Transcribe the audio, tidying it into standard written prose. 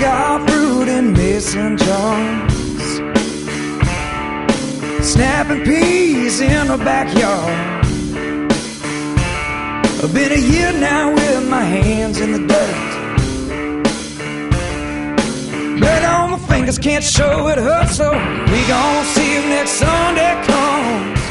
got fruit in Mason Jones, snapping peas in the backyard. I've been a year now with my hands in the dirt. Blood on my fingers, can't show it hurts, so we gon' see you next Sunday come.